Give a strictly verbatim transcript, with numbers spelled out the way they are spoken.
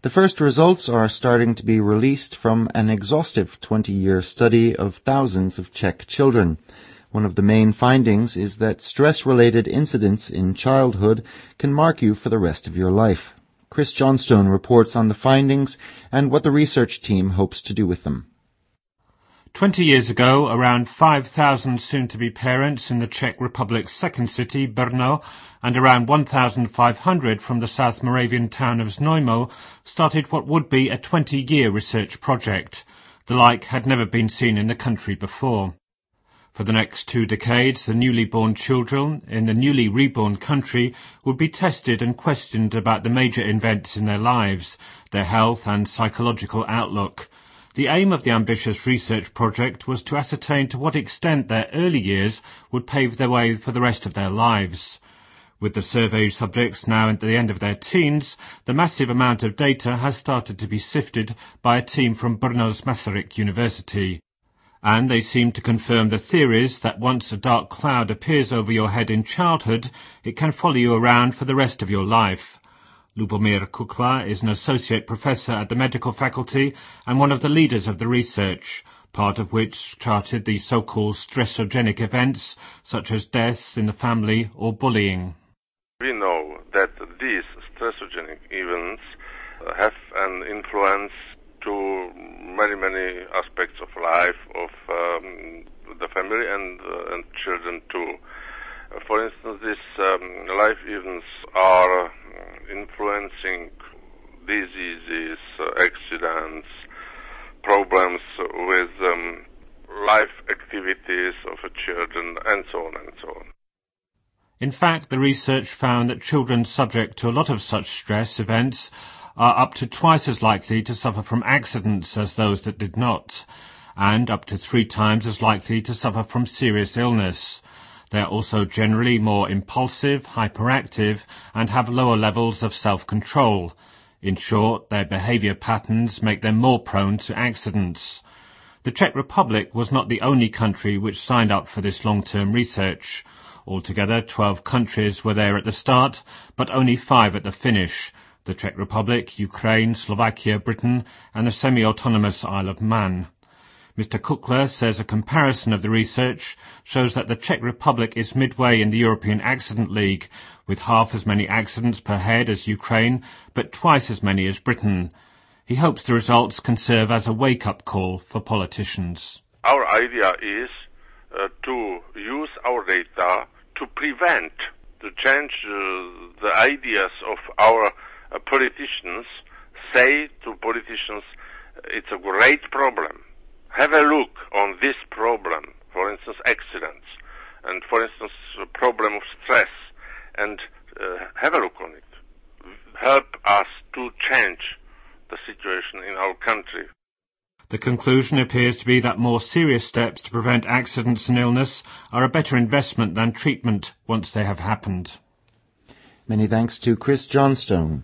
The first results are starting to be released from an exhaustive twenty-year study of thousands of Czech children. One of the main findings is that stress-related incidents in childhood can mark you for the rest of your life. Chris Johnstone reports on the findings and what the research team hopes to do with them. Twenty years ago, around five thousand soon-to-be parents in the Czech Republic's second city, Brno, and around one thousand five hundred from the South Moravian town of Znojmo started what would be a twenty-year research project. The like had never been seen in the country before. For the next two decades, the newly born children in the newly reborn country would be tested and questioned about the major events in their lives, their health and psychological outlook. The aim of the ambitious research project was to ascertain to what extent their early years would pave their way for the rest of their lives. With the survey subjects now at the end of their teens, the massive amount of data has started to be sifted by a team from Brno's Masaryk University. And they seem to confirm the theories that once a dark cloud appears over your head in childhood, it can follow you around for the rest of your life. Lubomir Kukla is an associate professor at the medical faculty and one of the leaders of the research, part of which charted the so-called stressogenic events, such as deaths in the family or bullying. We know that these stressogenic events have an influence to many, many aspects of life of um, the family and, uh, and children too. Uh, for instance, these um, life events are influencing diseases, uh, accidents, problems with um, life activities of a children, and so on and so on. In fact, the research found that children subject to a lot of such stress events are up to twice as likely to suffer from accidents as those that did not, and up to three times as likely to suffer from serious illness. They are also generally more impulsive, hyperactive, and have lower levels of self-control. In short, their behaviour patterns make them more prone to accidents. The Czech Republic was not the only country which signed up for this long-term research. Altogether, twelve countries were there at the start, but only five at the finish: the Czech Republic, Ukraine, Slovakia, Britain, and the semi-autonomous Isle of Man. Mister Kukla says a comparison of the research shows that the Czech Republic is midway in the European Accident League, with half as many accidents per head as Ukraine, but twice as many as Britain. He hopes the results can serve as a wake-up call for politicians. Our idea is uh, to use our data to prevent, to change uh, the ideas of our uh, politicians, say to politicians, it's a great problem. Have a look on this problem, for instance, accidents, and for instance, the problem of stress, and uh, have a look on it. Help us to change the situation in our country. The conclusion appears to be that more serious steps to prevent accidents and illness are a better investment than treatment once they have happened. Many thanks to Chris Johnstone.